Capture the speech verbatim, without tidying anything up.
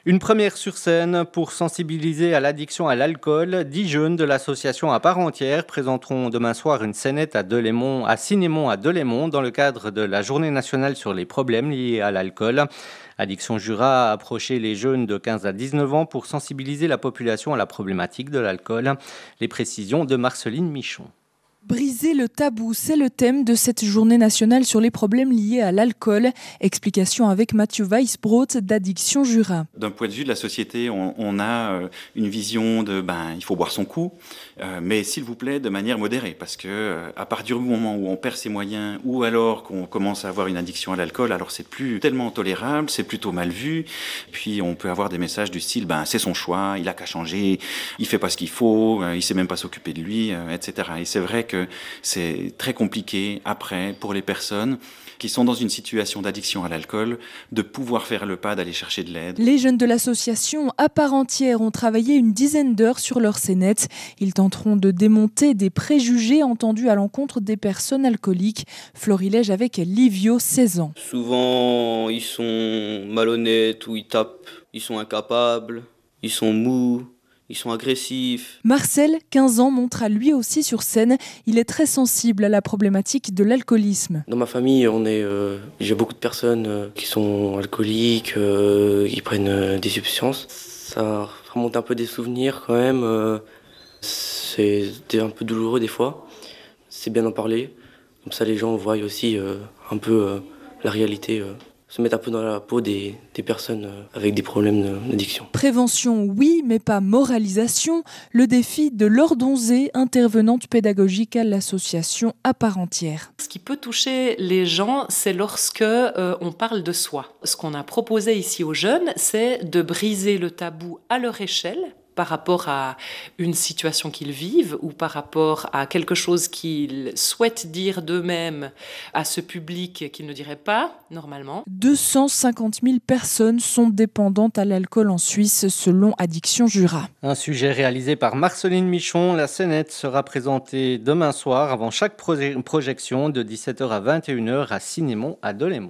Une première sur scène pour sensibiliser à l'addiction à l'alcool. Dix jeunes de l'association à part entière présenteront demain soir une scénette à Delémont, à Cinémont à Delémont dans le cadre de la Journée nationale sur les problèmes liés à l'alcool. Addiction Jura a approché les jeunes de quinze à dix-neuf ans pour sensibiliser la population à la problématique de l'alcool. Les précisions de Marceline Michon. Briser le tabou, c'est le thème de cette journée nationale sur les problèmes liés à l'alcool. Explication avec Mathieu Weisbrot d'Addiction Jura. D'un point de vue de la société, on, on a une vision de ben il faut boire son coup, euh, mais s'il vous plaît de manière modérée, parce que euh, à partir du moment où on perd ses moyens ou alors qu'on commence à avoir une addiction à l'alcool, alors c'est plus tellement tolérable, c'est plutôt mal vu. Puis on peut avoir des messages du style ben c'est son choix, il a qu'à changer, il fait pas ce qu'il faut, euh, il sait même pas s'occuper de lui, euh, et cetera. Et c'est vrai que c'est très compliqué après pour les personnes qui sont dans une situation d'addiction à l'alcool de pouvoir faire le pas d'aller chercher de l'aide. Les jeunes de l'association à part entière ont travaillé une dizaine d'heures sur leur scénette. Ils tenteront de démonter des préjugés entendus à l'encontre des personnes alcooliques. Florilège avec Livio, seize ans. Souvent, ils sont malhonnêtes ou ils tapent, ils sont incapables, ils sont mous. Ils sont agressifs. Marcel, quinze ans, montre à lui aussi sur scène. Il est très sensible à la problématique de l'alcoolisme. Dans ma famille, on est, euh, j'ai beaucoup de personnes euh, qui sont alcooliques, euh, qui prennent euh, des substances. Ça remonte un peu des souvenirs quand même. Euh, c'est un peu douloureux des fois. C'est bien d'en parler. Comme ça, les gens voient aussi euh, un peu euh, la réalité. Euh. Se mettre un peu dans la peau des, des personnes avec des problèmes d'addiction. Prévention, oui, mais pas moralisation. Le défi de Laure Donzé, intervenante pédagogique à l'association à part entière. Ce qui peut toucher les gens, c'est lorsque euh, on parle de soi. Ce qu'on a proposé ici aux jeunes, c'est de briser le tabou à leur échelle, par rapport à une situation qu'ils vivent ou par rapport à quelque chose qu'ils souhaitent dire d'eux-mêmes à ce public qu'ils ne diraient pas normalement. deux cent cinquante mille personnes sont dépendantes à l'alcool en Suisse selon Addiction Jura. Un sujet réalisé par Marceline Michon. La scénette sera présentée demain soir avant chaque projection de dix-sept heures à vingt et une heures à Cinémont à Delémont.